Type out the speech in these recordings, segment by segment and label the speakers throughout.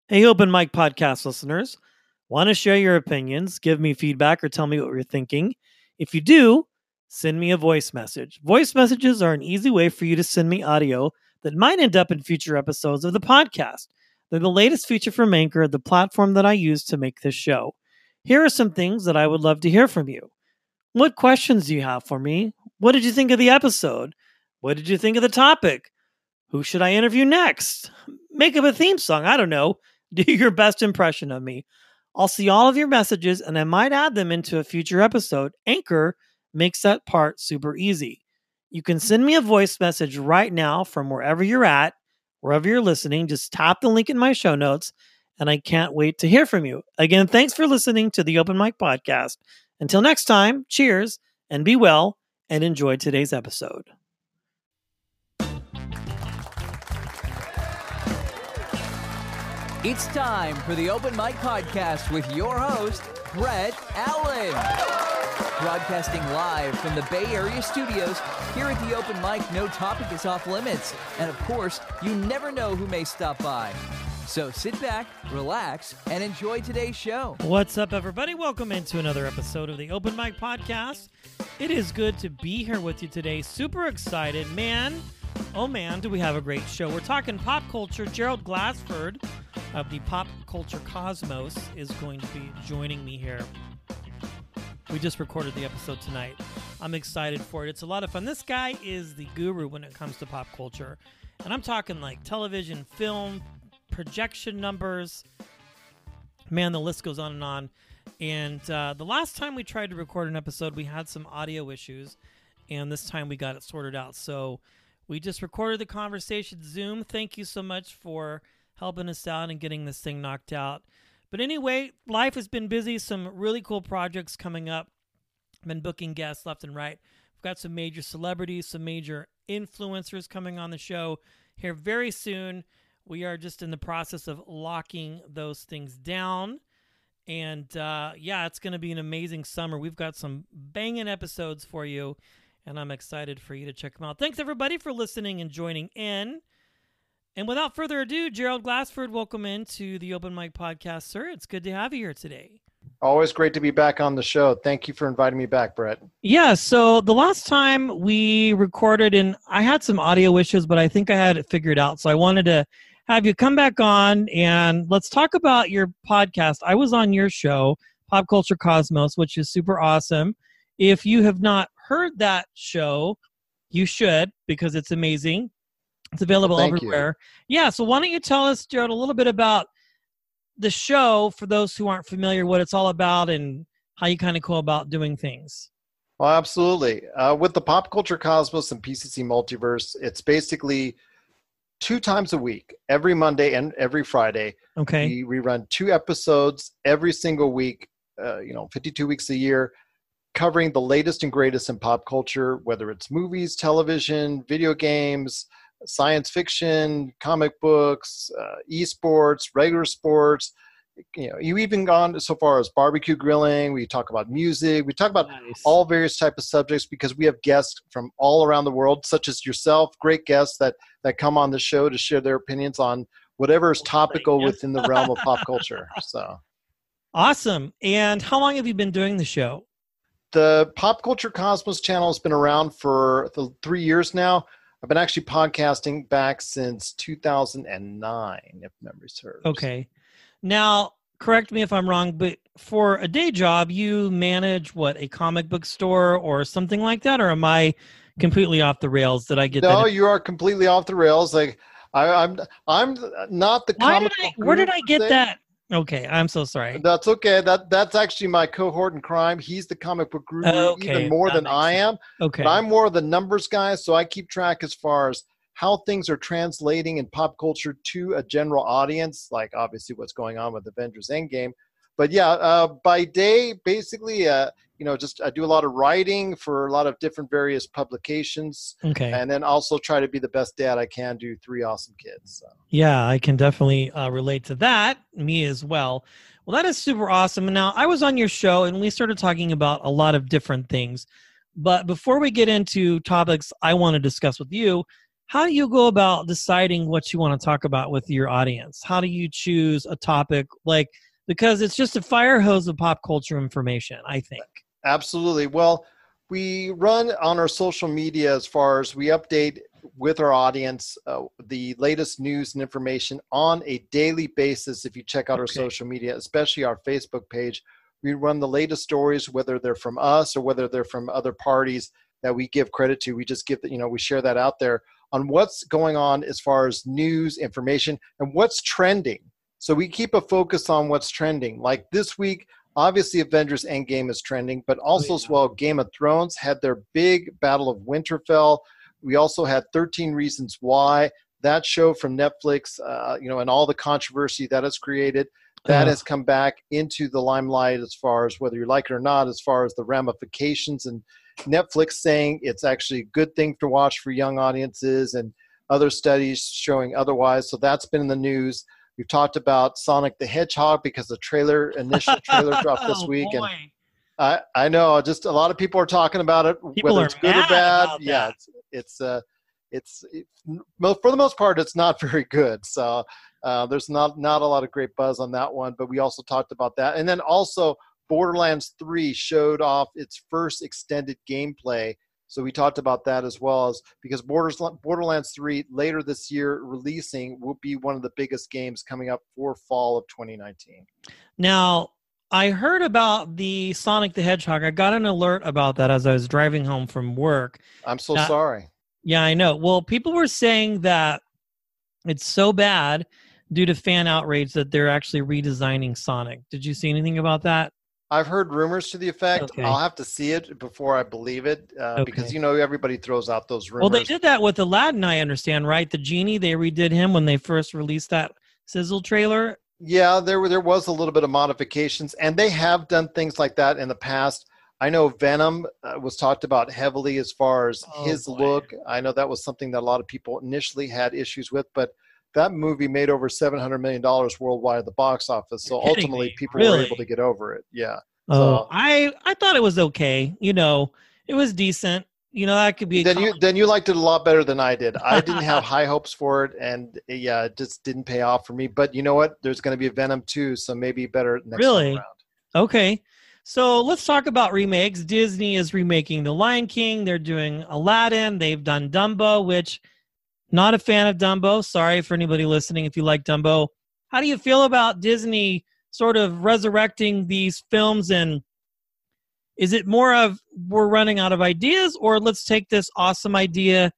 Speaker 1: Hey, Open Mic Podcast listeners. Want to share your opinions, give me feedback, or tell me what you're thinking? If you do, send me a voice message. Voice messages are an easy way for you to send me audio that might end up in future episodes of the podcast. They're the latest feature from Anchor, the platform that I use to make this show. Here are some things that I would love to hear from you. What questions do you have for me? What did you think of the episode? What did you think of the topic? Who should I interview next? Make up a theme song. I don't know. Do your best impression of me. I'll see all of your messages and I might add them into a future episode. Anchor makes that part super easy. You can send me a voice message right now from wherever you're at, wherever you're listening. Just tap the link in my show notes and I can't wait to hear from you. Again, thanks for listening to the Open Mic Podcast. Until next time, cheers and be well and enjoy today's episode.
Speaker 2: It's time for the Open Mic Podcast with your host, Brett Allen. Broadcasting live from the Bay Area studios, here at the Open Mic, no topic is off limits. And of course, you never know who may stop by. So sit back, relax, and enjoy today's show.
Speaker 1: What's up, everybody? Welcome into another episode of the Open Mic Podcast. It is good to be here with you today. Super excited. Man, oh man, do we have a great show. We're talking pop culture. Gerald Glassford of the Pop Culture Cosmos is going to be joining me here. We just recorded the episode tonight. I'm excited for it. It's a lot of fun. This guy is the guru when it comes to pop culture. And I'm talking like television, film, projection numbers. Man, the list goes on and on. And the last time we tried to record an episode, we had some audio issues. And this time we got it sorted out. So we just recorded the conversation. Zoom, thank you so much for helping us out and getting this thing knocked out. But anyway, life has been busy. Some really cool projects coming up. I've been booking guests left and right. We've got some major celebrities, some major influencers coming on the show here very soon. We are just in the process of locking those things down. And yeah, it's going to be an amazing summer. We've got some banging episodes for you, and I'm excited for you to check them out. Thanks, everybody, for listening and joining in. And without further ado, Gerald Glassford, welcome into the Open Mic Podcast, sir. It's good to have you here today.
Speaker 3: Always great to be back on the show. Thank you for inviting me back, Brett.
Speaker 1: Yeah, so the last time we recorded, and I had some audio issues, but I think I had it figured out. So I wanted to have you come back on, and let's talk about your podcast. I was on your show, Pop Culture Cosmos, which is super awesome. If you have not heard that show, you should, because it's amazing. It's available everywhere. Yeah, so why don't you tell us, Gerald, a little bit about the show for those who aren't familiar, what it's all about and how you kind of go about doing things.
Speaker 3: Well, absolutely. With the Pop Culture Cosmos and PCC Multiverse, it's basically 2 times a week, every Monday and every Friday.
Speaker 1: Okay.
Speaker 3: We run 2 episodes every single week, 52 weeks a year, covering the latest and greatest in pop culture, whether it's movies, television, video games, science fiction, comic books, esports, regular sports. You even gone so far as barbecue grilling. We talk about music. We talk about all various types of subjects because we have guests from all around the world, such as yourself, great guests that come on the show to share their opinions on whatever is topical within the realm of pop culture. So
Speaker 1: awesome. And how long have you been doing the show?
Speaker 3: The Pop Culture Cosmos channel has been around for 3 years now. I've been actually podcasting back since 2009, if memory serves.
Speaker 1: Okay. Now, correct me if I'm wrong, but for a day job, you manage a comic book store or something like that? Or am I completely off the rails? Did I get that?
Speaker 3: No, you are completely off the rails. Like I'm not the comic book
Speaker 1: Where did I get that? Okay, I'm so sorry.
Speaker 3: That's okay. That's actually my cohort in crime. He's the comic book guru even more than I am.
Speaker 1: Okay.
Speaker 3: But I'm more of the numbers guy, so I keep track as far as how things are translating in pop culture to a general audience, like obviously what's going on with Avengers Endgame. But yeah, by day, basically, just I do a lot of writing for a lot of different various publications.
Speaker 1: Okay.
Speaker 3: And then also try to be the best dad I can, do 3 awesome kids. So.
Speaker 1: Yeah, I can definitely relate to that. Me as well. Well, that is super awesome. And now I was on your show and we started talking about a lot of different things. But before we get into topics I want to discuss with you, how do you go about deciding what you want to talk about with your audience? How do you choose a topic because it's just a fire hose of pop culture information, I think.
Speaker 3: Absolutely. Well, we run on our social media as far as we update with our audience the latest news and information on a daily basis. If you check out our social media, especially our Facebook page, we run the latest stories, whether they're from us or whether they're from other parties that we give credit to. We just give we share that out there on what's going on as far as news, information, and what's trending. So we keep a focus on what's trending. Like this week, obviously Avengers Endgame is trending, but also as well, Game of Thrones had their big Battle of Winterfell. We also had 13 Reasons Why, that show from Netflix, and all the controversy that has created. That has come back into the limelight as far as whether you like it or not, as far as the ramifications, and Netflix saying it's actually a good thing to watch for young audiences, and other studies showing otherwise. So that's been in the news. We've talked about Sonic the Hedgehog because the initial trailer dropped this week.
Speaker 1: Boy.
Speaker 3: And I know just a lot of people are talking about it, whether it's good or bad. Yeah, it's for the most part, it's not very good. So there's not a lot of great buzz on that one, but we also talked about that. And then also Borderlands 3 showed off its first extended gameplay. So we talked about that as well, as because Borderlands 3 later this year releasing will be one of the biggest games coming up for fall of 2019.
Speaker 1: Now, I heard about the Sonic the Hedgehog. I got an alert about that as I was driving home from work.
Speaker 3: I'm so sorry.
Speaker 1: Yeah, I know. Well, people were saying that it's so bad due to fan outrage that they're actually redesigning Sonic. Did you see anything about that?
Speaker 3: I've heard rumors to the effect.
Speaker 1: Okay.
Speaker 3: I'll have to see it before I believe it because, everybody throws out those rumors.
Speaker 1: Well, they did that with Aladdin, I understand, right? The genie, they redid him when they first released that sizzle trailer.
Speaker 3: Yeah, there was a little bit of modifications, and they have done things like that in the past. I know Venom was talked about heavily as far as his look. I know that was something that a lot of people initially had issues with, but that movie made over $700 million worldwide at the box office. So ultimately, people were able to get over it. Yeah.
Speaker 1: Oh, I thought it was okay. It was decent. That could be.
Speaker 3: Then you liked it a lot better than I did. I didn't have high hopes for it, and it just didn't pay off for me. But you know what? There's going to be a Venom 2, so maybe better next time around.
Speaker 1: Okay. So let's talk about remakes. Disney is remaking The Lion King. They're doing Aladdin. They've done Dumbo, which not a fan of Dumbo. Sorry for anybody listening if you like Dumbo. How do you feel about Disney sort of resurrecting these films, and is it more of we're running out of ideas, or let's take this awesome idea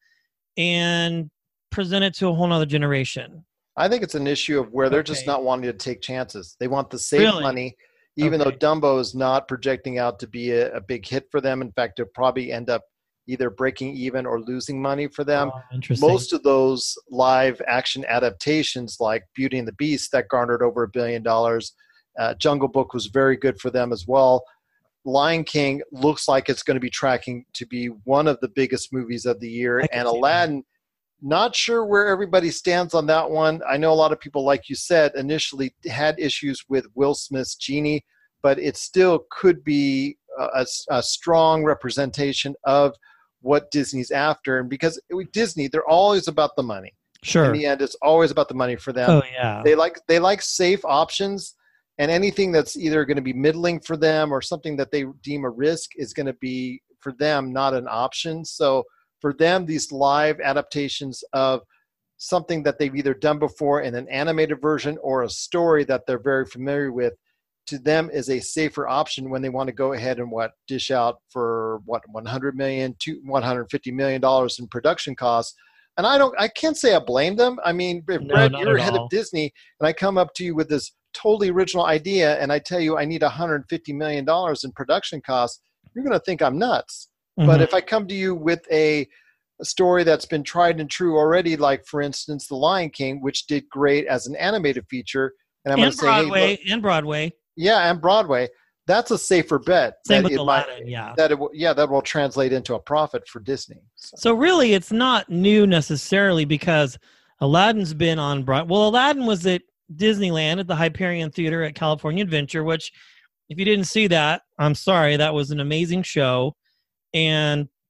Speaker 1: and present it to a whole nother generation?
Speaker 3: I think it's an issue of where they're just not wanting to take chances. They want the safe money, even though Dumbo is not projecting out to be a big hit for them. In fact, it'll probably end up either breaking even or losing money for them. Most of those live action adaptations like Beauty and the Beast that garnered over $1 billion. Jungle Book was very good for them as well. Lion King looks like it's going to be tracking to be one of the biggest movies of the year. And Aladdin, not sure where everybody stands on that one. I know a lot of people, like you said, initially had issues with Will Smith's Genie, but it still could be a strong representation of what Disney's after. And because with Disney, they're always about the money.
Speaker 1: Sure.
Speaker 3: In the end, it's always about the money for them.
Speaker 1: Oh, yeah.
Speaker 3: They like safe options, and anything that's either going to be middling for them or something that they deem a risk is going to be, for them, not an option. So for them, these live adaptations of something that they've either done before in an animated version or a story that they're very familiar with, to them is a safer option when they want to go ahead and dish out for $100 million to $150 million in production costs. And I can't say I blame them. I mean, if Brett, you're head of Disney, and I come up to you with this totally original idea, and I tell you I need $150 million in production costs, you're going to think I'm nuts. Mm-hmm. But if I come to you with a story that's been tried and true already, like, for instance, The Lion King, which did great as an animated feature, and I'm going to say,
Speaker 1: Broadway, and Broadway.
Speaker 3: Yeah, and Broadway. That's a safer bet.
Speaker 1: Same with Aladdin,
Speaker 3: that will translate into a profit for Disney.
Speaker 1: So really, it's not new necessarily, because Aladdin's been on Broadway. Well, Aladdin was at Disneyland at the Hyperion Theater at California Adventure, which, if you didn't see that, I'm sorry, that was an amazing show. And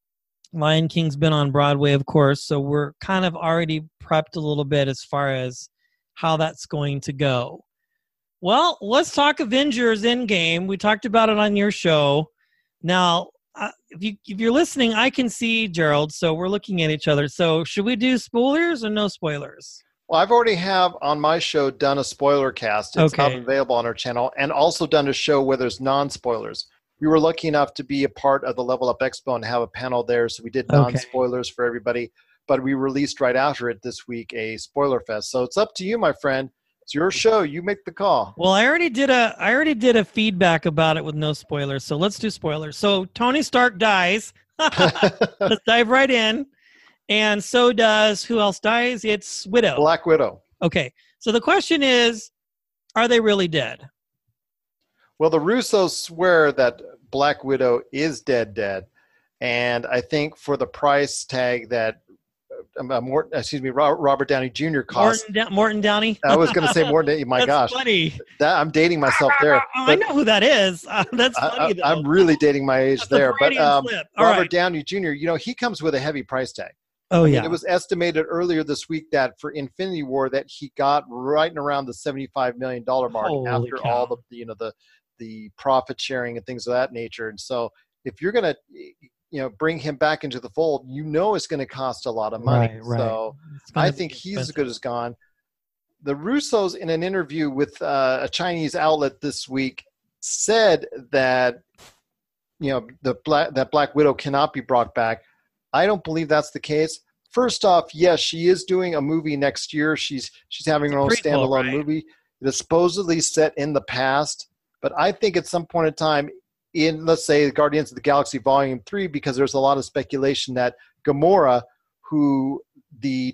Speaker 1: Lion King's been on Broadway, of course, so we're kind of already prepped a little bit as far as how that's going to go. Well, let's talk Avengers Endgame. We talked about it on your show. Now, if you're listening, I can see Gerald, so we're looking at each other. So should we do spoilers or no spoilers?
Speaker 3: Well, I've already have on my show done a spoiler cast. It's
Speaker 1: Okay.
Speaker 3: out available on our channel, and also done a show where there's non-spoilers. We were lucky enough to be a part of the Level Up Expo and have a panel there, so we did non-spoilers for everybody. But we released right after it this week a spoiler fest. So it's up to you, my friend. It's your show. You make the call.
Speaker 1: Well, I already did a feedback about it with no spoilers. So let's do spoilers. So Tony Stark dies. Let's dive right in. And so does, who else dies? It's Widow.
Speaker 3: Black Widow.
Speaker 1: Okay. So the question is, are they really dead?
Speaker 3: Well, the Russos swear that Black Widow is dead. And I think for the price tag that Robert Downey Jr. cost.
Speaker 1: Morton Downey?
Speaker 3: I was going to say Morton. My gosh.
Speaker 1: Funny.
Speaker 3: I'm dating myself there.
Speaker 1: I know who that is. That's funny, though.
Speaker 3: I'm really dating my age there. But Robert
Speaker 1: right.
Speaker 3: Downey Jr., he comes with a heavy price tag.
Speaker 1: Oh, yeah.
Speaker 3: It was estimated earlier this week that for Infinity War that he got right and around the $75 million mark after
Speaker 1: cow.
Speaker 3: all the profit sharing and things of that nature. And so if you're going to bring him back into the fold, it's going to cost a lot of money.
Speaker 1: Right.
Speaker 3: So I think he's as good as gone. The Russos, in an interview with a Chinese outlet this week, said that that Black Widow cannot be brought back. I don't believe that's the case. First off, yes, she is doing a movie next year. She's having her own standalone movie. It is supposedly set in the past, but I think at some point in time, in, let's say, Guardians of the Galaxy Volume 3, because there's a lot of speculation that Gamora, who the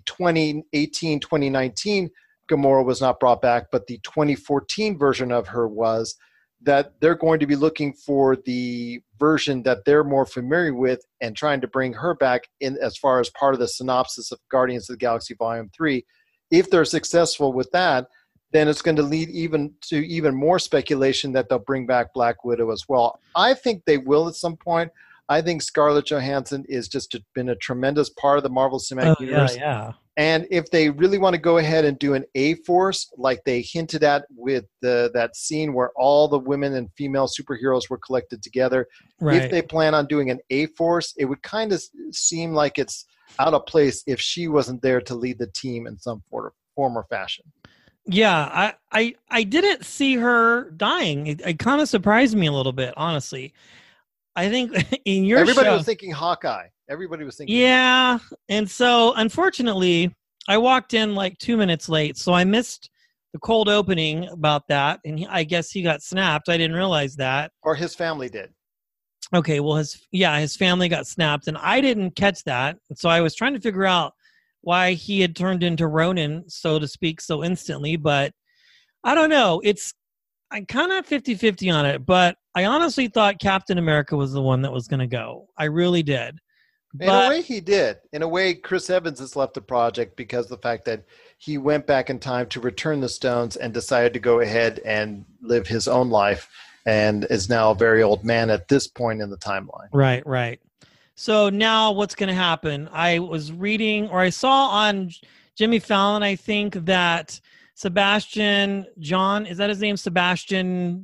Speaker 3: 2018-2019 Gamora was not brought back, but the 2014 version of her was, that they're going to be looking for the version that they're more familiar with and trying to bring her back in as far as part of the synopsis of Guardians of the Galaxy Volume 3. If they're successful with that, then it's going to lead even more speculation that they'll bring back Black Widow as well. I think they will at some point. I think Scarlett Johansson is just been a tremendous part of the Marvel Cinematic Universe.
Speaker 1: Yeah.
Speaker 3: And if they really want to go ahead and do an A-Force, like they hinted at with that scene where all the women and female superheroes were collected together, if they plan on doing an A-Force, it would kind of seem like it's out of place if she wasn't there to lead the team in some form or fashion.
Speaker 1: Yeah, I didn't see her dying. It kind of surprised me a little bit, honestly. I think in your
Speaker 3: Everybody
Speaker 1: show,
Speaker 3: was thinking Hawkeye. Everybody was thinking.
Speaker 1: Yeah, and so unfortunately, I walked in like 2 minutes late, so I missed the cold opening about that, and I guess he got snapped. I didn't realize that.
Speaker 3: Or his family did.
Speaker 1: Okay, well, his family got snapped, and I didn't catch that. So I was trying to figure out why he had turned into Ronin, so to speak, so instantly. But I don't know. I'm kind of 50-50 on it, but I honestly thought Captain America was the one that was going to go. I really did.
Speaker 3: In a way, he did. In a way, Chris Evans has left the project because of the fact that he went back in time to return the stones and decided to go ahead and live his own life and is now a very old man at this point in the timeline.
Speaker 1: Right. So now what's going to happen? I was reading, or I saw on Jimmy Fallon, I think, that Sebastian John, is that his name? Sebastian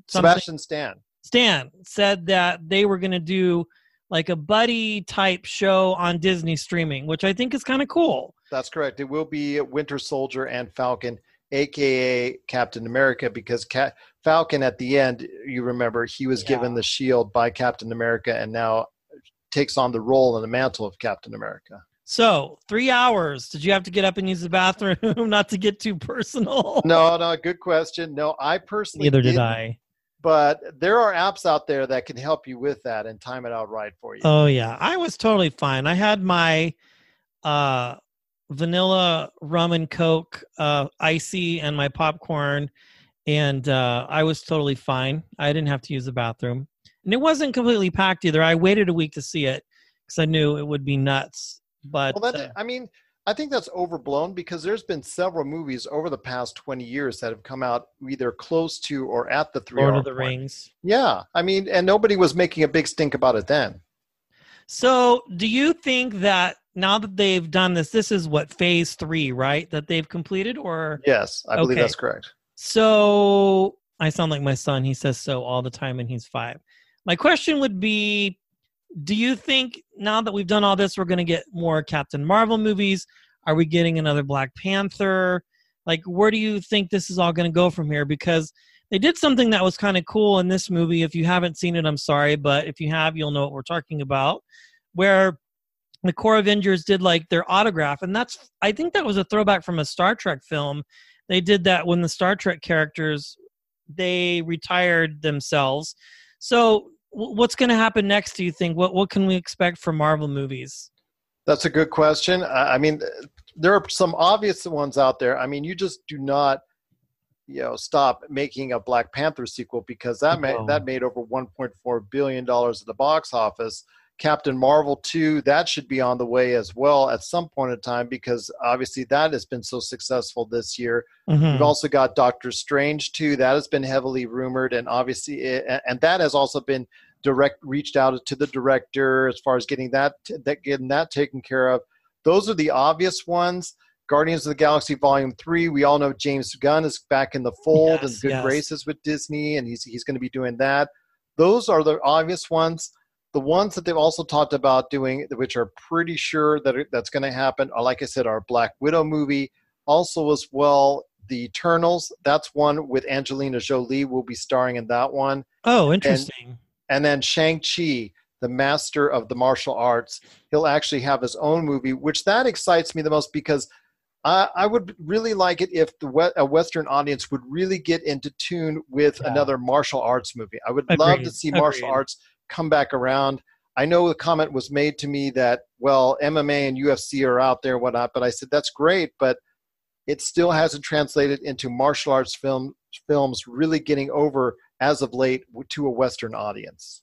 Speaker 1: Stan said that they were going to do like a buddy type show on Disney streaming, which I think is kind of cool.
Speaker 3: That's correct. It will be Winter Soldier and Falcon, a.k.a. Captain America, because Falcon at the end, you remember, he was given the shield by Captain America and now takes on the role and the mantle of Captain America.
Speaker 1: So 3 hours. Did you have to get up and use the bathroom? Not to get too personal.
Speaker 3: No, good question. No, I personally
Speaker 1: Neither did I.
Speaker 3: But there are apps out there that can help you with that and time it out right for you.
Speaker 1: Oh, yeah. I was totally fine. I had my vanilla rum and Coke icy and my popcorn, and I was totally fine. I didn't have to use the bathroom. And it wasn't completely packed either. I waited a week to see it because I knew it would be nuts. But
Speaker 3: I think that's overblown because there's been several movies over the past 20 years that have come out either close to or at the 3 hour
Speaker 1: Lord of the Rings.
Speaker 3: Yeah. I mean, and nobody was making a big stink about it then.
Speaker 1: So, do you think that now that they've done this is what, phase 3, right? That they've completed, or
Speaker 3: Yes, I believe
Speaker 1: okay.
Speaker 3: that's correct.
Speaker 1: So, I sound like my son. He says so all the time, and he's 5. My question would be, do you think now that we've done all this, we're going to get more Captain Marvel movies? Are we getting another Black Panther? Like, where do you think this is all going to go from here? Because they did something that was kind of cool in this movie. If you haven't seen it, I'm sorry, but if you have, you'll know what we're talking about, where the core Avengers did like their autograph. And I think that was a throwback from a Star Trek film. They did that when the Star Trek characters, they retired themselves. So what's going to happen next, do you think? What can we expect from Marvel movies?
Speaker 3: That's a good question. I mean, there are some obvious ones out there. I mean, you just do not, stop making a Black Panther sequel, because that made over $1.4 billion at the box office. Captain Marvel 2, that should be on the way as well at some point in time, because obviously that has been so successful this year.
Speaker 1: Mm-hmm.
Speaker 3: We've also got Doctor Strange 2, that has been heavily rumored, and obviously, and that has also been reached out to the director as far as getting that taken care of. Those are the obvious ones. Guardians of the Galaxy Volume 3, we all know James Gunn is back in the fold and good graces with Disney, and he's going to be doing that. Those are the obvious ones. The ones that they've also talked about doing, which are pretty sure that's going to happen, are, like I said, our Black Widow movie. Also as well, The Eternals. That's one with Angelina Jolie will be starring in that one.
Speaker 1: Oh, interesting.
Speaker 3: And then Shang-Chi, the master of the martial arts, he'll actually have his own movie, which that excites me the most, because I would really like it if a Western audience would really get into tune with another martial arts movie. I would love to see martial arts come back around. I know the comment was made to me that, well, MMA and UFC are out there and whatnot, but I said, that's great, but it still hasn't translated into martial arts films really getting over as of late to a Western audience.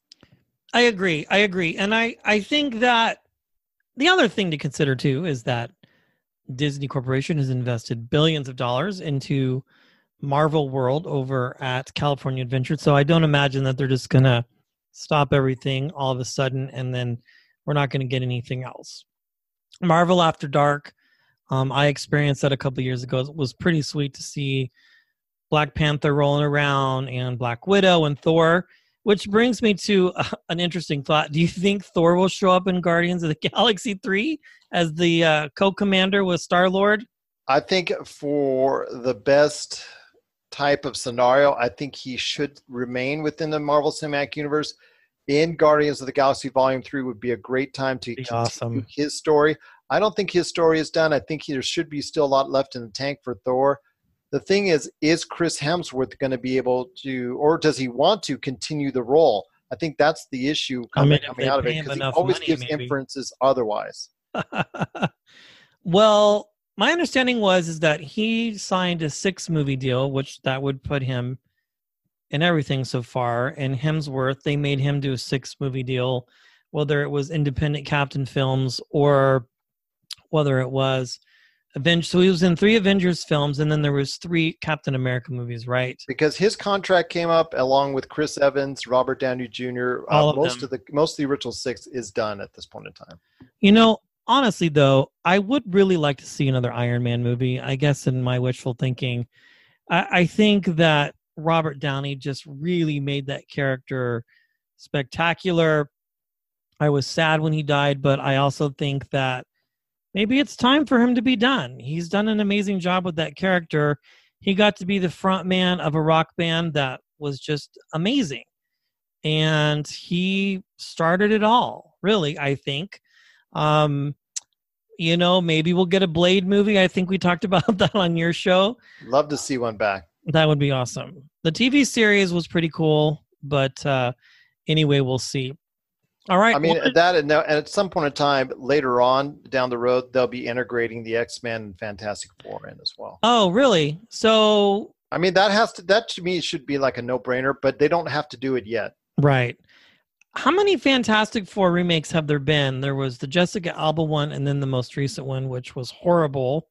Speaker 1: I agree. And I think that the other thing to consider too is that Disney Corporation has invested billions of dollars into Marvel World over at California Adventure. So I don't imagine that they're just going to stop everything all of a sudden and then we're not going to get anything else. Marvel After Dark, I experienced that a couple of years ago. It was pretty sweet to see Black Panther rolling around and Black Widow and Thor, which brings me to an interesting thought. Do you think Thor will show up in Guardians of the Galaxy 3 as the co-commander with Star-Lord?
Speaker 3: I think for the best type of scenario, I think he should remain within the Marvel Cinematic Universe. In Guardians of the Galaxy Volume 3 would be a great time to continue his story. I don't think his story is done. I think there should be still a lot left in the tank for Thor. The thing is Chris Hemsworth going to be able to, or does he want to continue the role? I think that's the issue coming out of it, because he always gives inferences otherwise.
Speaker 1: Well, my understanding is that he signed a 6-movie deal, which that would put him in everything so far. And Hemsworth, they made him do a 6-movie deal, whether it was independent Captain films or whether it was Avengers. So he was in 3 Avengers films, and then there was 3 Captain America movies, right?
Speaker 3: Because his contract came up along with Chris Evans, Robert Downey Jr. Most of the original 6 is done at this point in time.
Speaker 1: Honestly, though, I would really like to see another Iron Man movie. I guess in my wishful thinking, I think that Robert Downey just really made that character spectacular. I was sad when he died, but I also think that maybe it's time for him to be done. He's done an amazing job with that character. He got to be the front man of a rock band that was just amazing. And he started it all, really, I think. Maybe we'll get a Blade movie. I think we talked about that on your show. Love
Speaker 3: to see one back.
Speaker 1: That would be awesome. The TV series was pretty cool, but anyway, we'll see. All right.
Speaker 3: I mean, and at some point in time later on down the road, they'll be integrating the X-Men and Fantastic Four in as well.
Speaker 1: Oh, really? So,
Speaker 3: I mean, that to me should be like a no-brainer, but they don't have to do it yet.
Speaker 1: Right. How many Fantastic Four remakes have there been? There was the Jessica Alba one, and then the most recent one, which was horrible.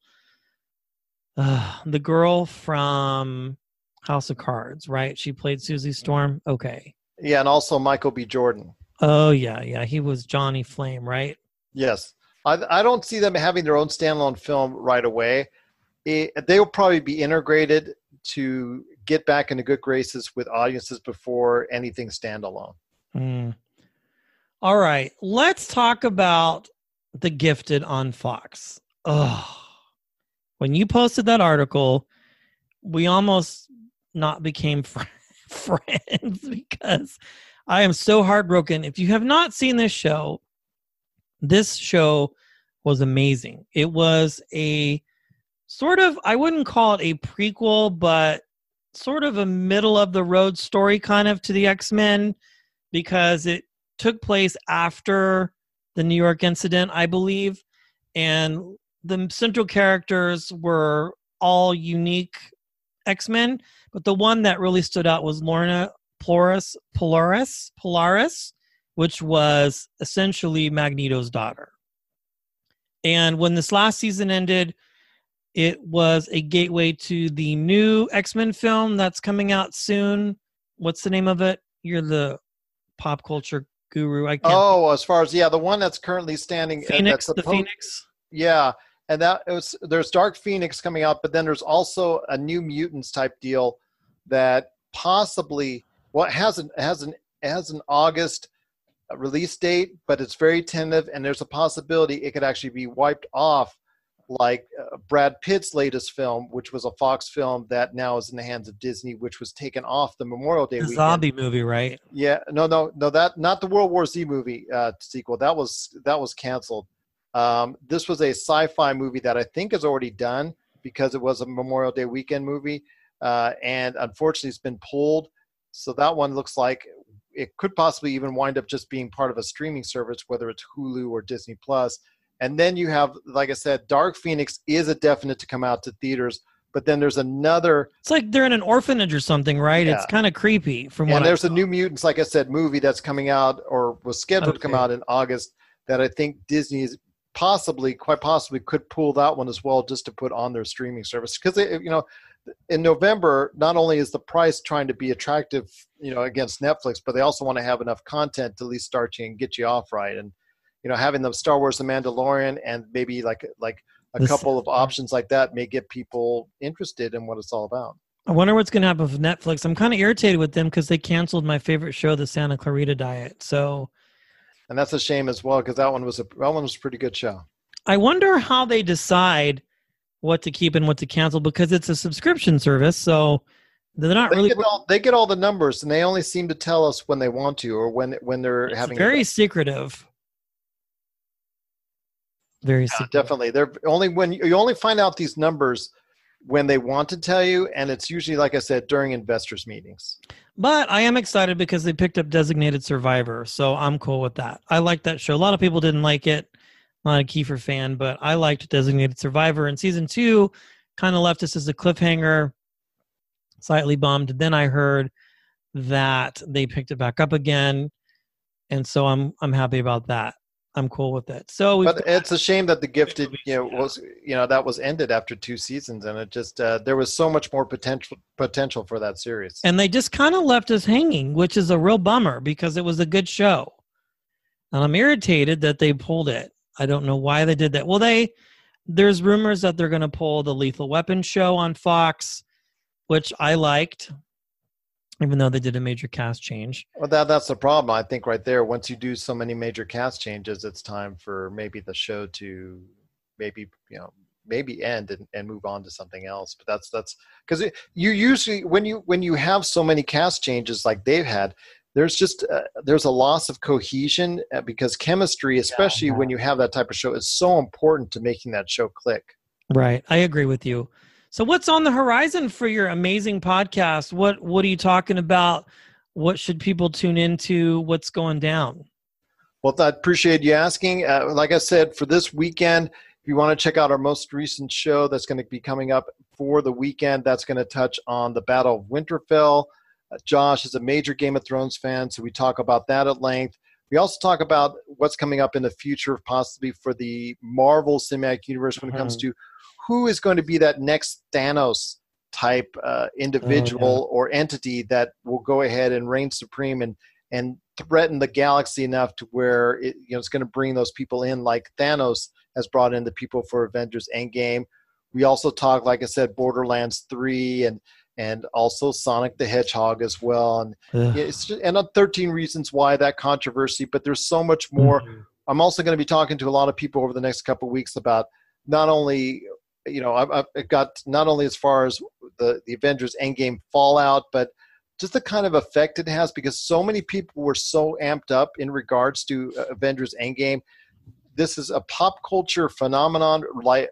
Speaker 1: The girl from House of Cards, right? She played Susie Storm. Okay.
Speaker 3: Yeah, and also Michael B. Jordan.
Speaker 1: Oh, yeah. He was Johnny Flame, right?
Speaker 3: Yes. I don't see them having their own standalone film right away. They will probably be integrated to get back into good graces with audiences before anything standalone.
Speaker 1: Mm. All right. Let's talk about The Gifted on Fox. Oh, when you posted that article, we almost not became friends because I am so heartbroken. If you have not seen this show was amazing. It was a sort of, I wouldn't call it a prequel, but sort of a middle of the road story kind of to the X-Men, because it took place after the New York incident, I believe. And the central characters were all unique X-Men, but the one that really stood out was Lorna Polaris, which was essentially Magneto's daughter. And when this last season ended, it was a gateway to the new X-Men film that's coming out soon. What's the name of it? You're the pop culture guru. I can't.
Speaker 3: Oh, as far as the one that's currently standing,
Speaker 1: Phoenix,
Speaker 3: that's
Speaker 1: the Phoenix.
Speaker 3: Yeah, and there's Dark Phoenix coming out, but then there's also a New Mutants type deal that possibly has an August release date, but it's very tentative, and there's a possibility it could actually be wiped off, like Brad Pitt's latest film, which was a Fox film that now is in the hands of Disney, which was taken off the Memorial Day weekend.
Speaker 1: Zombie movie, right?
Speaker 3: Yeah, no, that not the World War Z movie sequel. That was canceled. This was a sci-fi movie that I think is already done because it was a Memorial Day weekend movie, and unfortunately, it's been pulled. So that one looks like it could possibly even wind up just being part of a streaming service, whether it's Hulu or Disney Plus. And then you have, like I said, Dark Phoenix is a definite to come out to theaters. But then there's another.
Speaker 1: It's like they're in an orphanage or something, right?
Speaker 3: Yeah.
Speaker 1: It's kind of creepy.
Speaker 3: And there's a New Mutants, like I said, movie that's coming out or was scheduled to come out in August that I think Disney is quite possibly could pull that one as well, just to put on their streaming service. Because in November, not only is the price trying to be attractive, against Netflix, but they also want to have enough content to at least start you and get you off right. And having the Star Wars, The Mandalorian, and maybe like a couple of options like that may get people interested in what it's all about.
Speaker 1: I wonder what's going to happen with Netflix. I'm kind of irritated with them because they canceled my favorite show, The Santa Clarita Diet.
Speaker 3: And that's a shame as well, because that one was a pretty good show.
Speaker 1: I wonder how they decide what to keep and what to cancel, because it's a subscription service, so they're not really.
Speaker 3: They get all the numbers, and they only seem to tell us when they want to, or when they're having.
Speaker 1: Very secretive. Very secretive.
Speaker 3: Definitely. They're only when you only find out these numbers when they want to tell you, and it's usually, like I said, during investors' meetings.
Speaker 1: But I am excited because they picked up Designated Survivor, so I'm cool with that. I like that show. A lot of people didn't like it. Not a Kiefer fan, but I liked Designated Survivor. And season 2 kind of left us as a cliffhanger, slightly bummed. Then I heard that they picked it back up again, and so I'm happy about that. I'm cool with it. But
Speaker 3: it's a shame that The Gifted, that was ended after 2 seasons, and it just there was so much more potential for that series.
Speaker 1: And they just kind of left us hanging, which is a real bummer because it was a good show. And I'm irritated that they pulled it. I don't know why they did that. Well, there's rumors that they're going to pull the Lethal Weapon show on Fox, which I liked, even though they did a major cast change.
Speaker 3: Well, that's the problem, I think, right there. Once you do so many major cast changes, it's time for maybe the show to maybe end and move on to something else. But that's because you usually when you have so many cast changes like they've had, there's a loss of cohesion because chemistry, especially when you have that type of show, is so important to making that show click.
Speaker 1: Right. I agree with you. So what's on the horizon for your amazing podcast? What are you talking about? What should people tune into? What's going down?
Speaker 3: Well, I appreciate you asking. Like I said, for this weekend, if you want to check out our most recent show that's going to be coming up for the weekend, that's going to touch on the Battle of Winterfell. Josh is a major Game of Thrones fan, so we talk about that at length. We also talk about what's coming up in the future, possibly for the Marvel Cinematic Universe when it comes to who is going to be that next Thanos type individual or entity that will go ahead and reign supreme and and threaten the galaxy enough to where it's going to bring those people in, like Thanos has brought in the people for Avengers Endgame. We also talk, like I said, Borderlands 3 and also Sonic the Hedgehog as well. And it's just, and 13 Reasons Why, that controversy, but there's so much more. Mm-hmm. I'm also going to be talking to a lot of people over the next couple of weeks about not only, I've got not only as far as the Avengers Endgame fallout, but just the kind of effect it has, because so many people were so amped up in regards to Avengers Endgame. This is a pop culture phenomenon like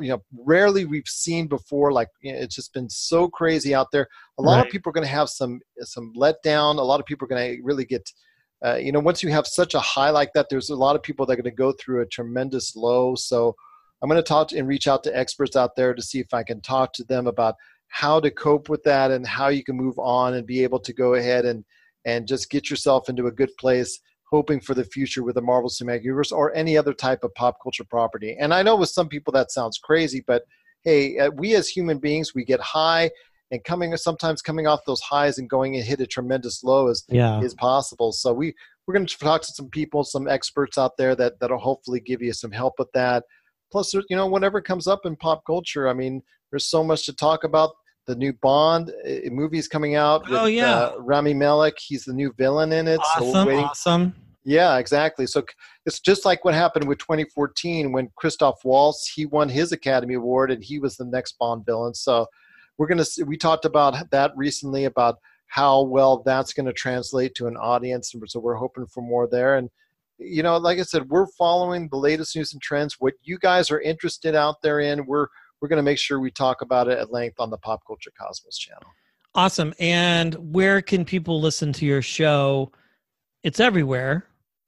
Speaker 3: rarely we've seen before. Like, it's just been so crazy out there. A lot of people are going to have some letdown. A lot of people are going to really get, once you have such a high like that, there's a lot of people that are going to go through a tremendous low. So I'm going to talk and reach out to experts out there to see if I can talk to them about how to cope with that and how you can move on and be able to go ahead and just get yourself into a good place, hoping for the future with the Marvel Cinematic Universe or any other type of pop culture property. And I know with some people that sounds crazy, but hey, we as human beings, we get high, and sometimes coming off those highs and going and hit a tremendous low is possible. So we're going to talk to some people, some experts out there that'll hopefully give you some help with that. Plus, whatever comes up in pop culture, I mean, there's so much to talk about. The new Bond movie's coming out with Rami Malek. He's the new villain in it.
Speaker 1: Awesome.
Speaker 3: Yeah, exactly. So it's just like what happened with 2014 when Christoph Waltz, he won his Academy Award and he was the next Bond villain. So we talked about that recently, about how well that's going to translate to an audience. So we're hoping for more there. And, like I said, we're following the latest news and trends. What you guys are interested out there in, we're going to make sure we talk about it at length on the Pop Culture Cosmos channel.
Speaker 1: Awesome. And where can people listen to your show? It's everywhere.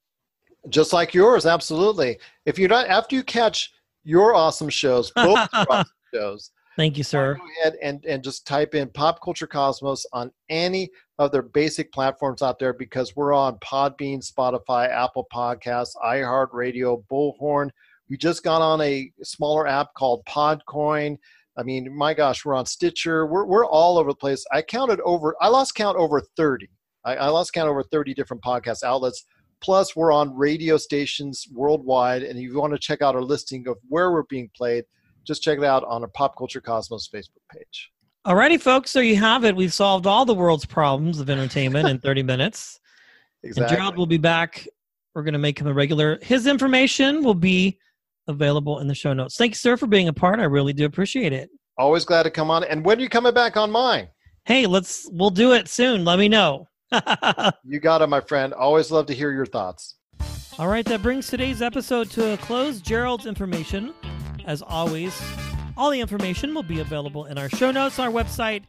Speaker 3: Just like yours, absolutely. If you're not, after you catch your awesome shows, both awesome shows.
Speaker 1: Thank you, sir.
Speaker 3: Go ahead and just type in Pop Culture Cosmos on any of their basic platforms out there, because we're on Podbean, Spotify, Apple Podcasts, iHeartRadio, Bullhorn. We just got on a smaller app called Podcoin. I mean, my gosh, we're on Stitcher. We're all over the place. I lost count over 30. I lost count over 30 different podcast outlets. Plus, we're on radio stations worldwide. And if you want to check out our listing of where we're being played, just check it out on our Pop Culture Cosmos Facebook page.
Speaker 1: Alrighty, folks. There you have it. We've solved all the world's problems of entertainment in 30 minutes.
Speaker 3: Exactly.
Speaker 1: And Gerald will be back. We're going to make him a regular. His information will be available in the show notes. Thank you, sir, for being a part. I really do appreciate it.
Speaker 3: Always glad to come on. And when are you coming back on mine?
Speaker 1: Hey, we'll do it soon. Let me know.
Speaker 3: You got it, my friend. Always love to hear your thoughts.
Speaker 1: All right, that brings today's episode to a close. Gerald's information, as always, all the information will be available in our show notes, our website,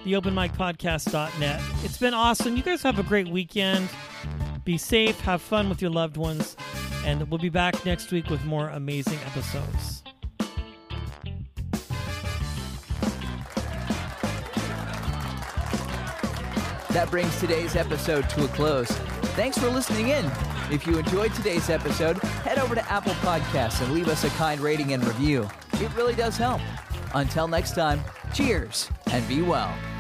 Speaker 1: theopenmicpodcast.net. It's been awesome. You guys have a great weekend. Be safe. Have fun with your loved ones. And we'll be back next week with more amazing episodes.
Speaker 2: That brings today's episode to a close. Thanks for listening in. If you enjoyed today's episode, head over to Apple Podcasts and leave us a kind rating and review. It really does help. Until next time, cheers and be well.